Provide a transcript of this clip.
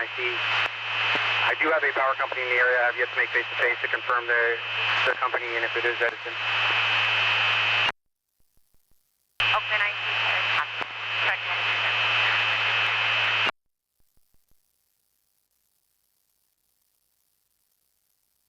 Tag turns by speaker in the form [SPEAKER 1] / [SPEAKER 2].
[SPEAKER 1] NIC. I do have a power company in the area. I have yet to make face-to-face to confirm the company and if it is Edison.